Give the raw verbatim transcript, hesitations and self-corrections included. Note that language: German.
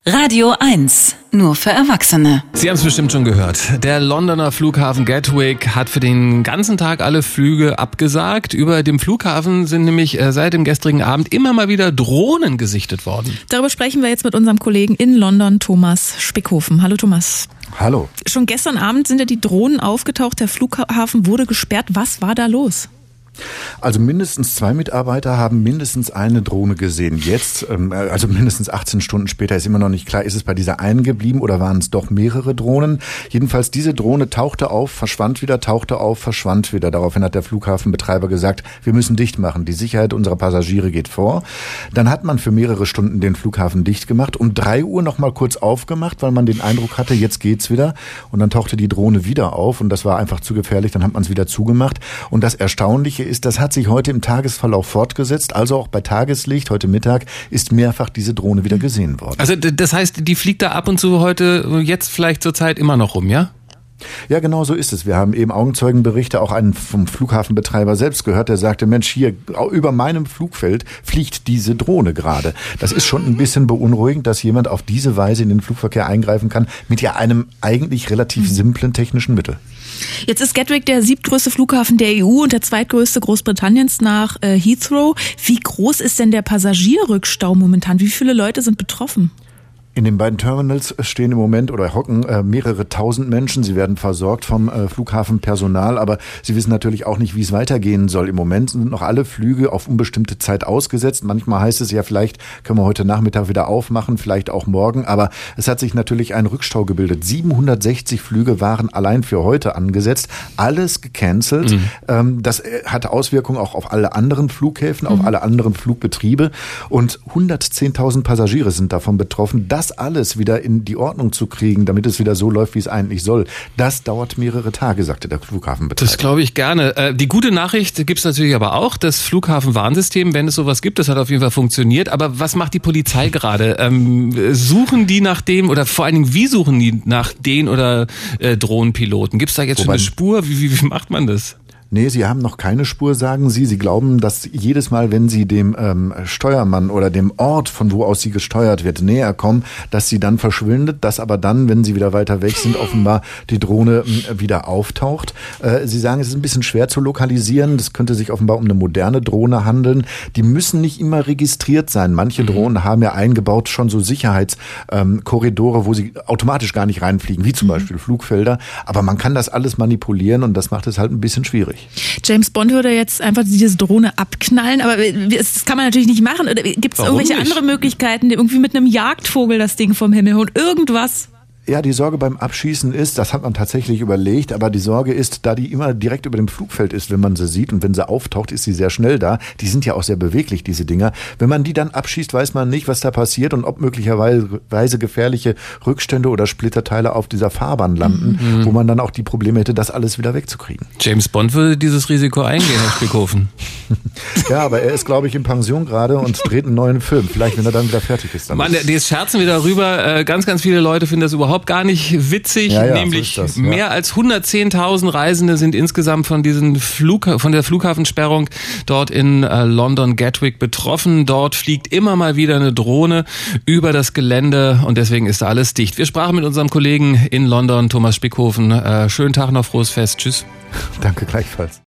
Radio eins, nur für Erwachsene. Sie haben es bestimmt schon gehört. Der Londoner Flughafen Gatwick hat für den ganzen Tag alle Flüge abgesagt. Über dem Flughafen sind nämlich seit dem gestrigen Abend immer mal wieder Drohnen gesichtet worden. Darüber sprechen wir jetzt mit unserem Kollegen in London, Thomas Spickhofen. Hallo Thomas. Hallo. Schon gestern Abend sind ja die Drohnen aufgetaucht, der Flughafen wurde gesperrt. Was war da los? Also mindestens zwei Mitarbeiter haben mindestens eine Drohne gesehen. Jetzt, also mindestens achtzehn Stunden später, ist immer noch nicht klar, ist es bei dieser einen geblieben oder waren es doch mehrere Drohnen? Jedenfalls diese Drohne tauchte auf, verschwand wieder, tauchte auf, verschwand wieder. Daraufhin hat der Flughafenbetreiber gesagt, wir müssen dicht machen. Die Sicherheit unserer Passagiere geht vor. Dann hat man für mehrere Stunden den Flughafen dicht gemacht. Um drei Uhr noch mal kurz aufgemacht, weil man den Eindruck hatte, jetzt geht's wieder. Und dann tauchte die Drohne wieder auf und das war einfach zu gefährlich. Dann hat man es wieder zugemacht. Und das Erstaunliche ist, das hat sich heute im Tagesverlauf fortgesetzt, also auch bei Tageslicht, heute Mittag, ist mehrfach diese Drohne wieder gesehen worden. Also das heißt, die fliegt da ab und zu heute, jetzt vielleicht zur Zeit immer noch rum, ja? Ja, genau so ist es. Wir haben eben Augenzeugenberichte, auch einen vom Flughafenbetreiber selbst gehört, der sagte, Mensch, hier über meinem Flugfeld fliegt diese Drohne gerade. Das ist schon ein bisschen beunruhigend, dass jemand auf diese Weise in den Flugverkehr eingreifen kann, mit ja einem eigentlich relativ simplen technischen Mittel. Jetzt ist Gatwick der siebtgrößte Flughafen der E U und der zweitgrößte Großbritanniens nach äh, Heathrow. Wie groß ist denn der Passagierrückstau momentan? Wie viele Leute sind betroffen? In den beiden Terminals stehen im Moment oder hocken äh, mehrere tausend Menschen. Sie werden versorgt vom äh, Flughafenpersonal, aber sie wissen natürlich auch nicht, wie es weitergehen soll. Im Moment sind noch alle Flüge auf unbestimmte Zeit ausgesetzt. Manchmal heißt es ja, vielleicht können wir heute Nachmittag wieder aufmachen, vielleicht auch morgen. Aber es hat sich natürlich ein Rückstau gebildet. siebenhundertsechzig Flüge waren allein für heute angesetzt. Alles gecancelt. Mhm. Ähm, das hat Auswirkungen auch auf alle anderen Flughäfen, mhm. auf alle anderen Flugbetriebe. Und hundertzehntausend Passagiere sind davon betroffen. Das alles wieder in die Ordnung zu kriegen, damit es wieder so läuft, wie es eigentlich soll, das dauert mehrere Tage, sagte der Flughafenbetreiber. Das glaube ich gerne. Die gute Nachricht gibt es natürlich aber auch, das Flughafenwarnsystem, wenn es sowas gibt, das hat auf jeden Fall funktioniert. Aber was macht die Polizei gerade? Ähm, suchen die nach dem oder vor allen Dingen, wie suchen die nach den oder äh, Drohnenpiloten? Gibt es da jetzt Wobei, schon eine Spur? Wie, wie, wie macht man das? Nee, sie haben noch keine Spur, sagen sie. Sie glauben, dass jedes Mal, wenn sie dem ähm, Steuermann oder dem Ort, von wo aus sie gesteuert wird, näher kommen, dass sie dann verschwindet, dass aber dann, wenn sie wieder weiter weg sind, offenbar die Drohne äh, wieder auftaucht. Äh, sie sagen, es ist ein bisschen schwer zu lokalisieren. Das könnte sich offenbar um eine moderne Drohne handeln. Die müssen nicht immer registriert sein. Manche mhm. Drohnen haben ja eingebaut schon so Sicherheitskorridore, ähm, wo sie automatisch gar nicht reinfliegen, wie zum mhm. Beispiel Flugfelder. Aber man kann das alles manipulieren und das macht es halt ein bisschen schwierig. James Bond würde jetzt einfach diese Drohne abknallen, aber das kann man natürlich nicht machen. Gibt es irgendwelche nicht? andere Möglichkeiten, irgendwie mit einem Jagdvogel das Ding vom Himmel holen? Irgendwas? Ja, die Sorge beim Abschießen ist, das hat man tatsächlich überlegt, aber die Sorge ist, da die immer direkt über dem Flugfeld ist, wenn man sie sieht und wenn sie auftaucht, ist sie sehr schnell da. Die sind ja auch sehr beweglich, diese Dinger. Wenn man die dann abschießt, weiß man nicht, was da passiert und ob möglicherweise gefährliche Rückstände oder Splitterteile auf dieser Fahrbahn landen, mhm. wo man dann auch die Probleme hätte, das alles wieder wegzukriegen. James Bond würde dieses Risiko eingehen, Herr Spickhofen. Ja, aber er ist, glaube ich, in Pension gerade und dreht einen neuen Film. Vielleicht, wenn er dann wieder fertig ist. Dann Mann, jetzt scherzen wir darüber. Ganz, ganz viele Leute finden das überhaupt gar nicht witzig, ja, ja, nämlich so ist das, ja. mehr als hundertzehntausend Reisende sind insgesamt von diesen Flug, von der Flughafensperrung dort in äh, London Gatwick betroffen. Dort fliegt immer mal wieder eine Drohne über das Gelände und deswegen ist da alles dicht. Wir sprachen mit unserem Kollegen in London, Thomas Spickhofen. Äh, schönen Tag noch, frohes Fest. Tschüss. Danke gleichfalls.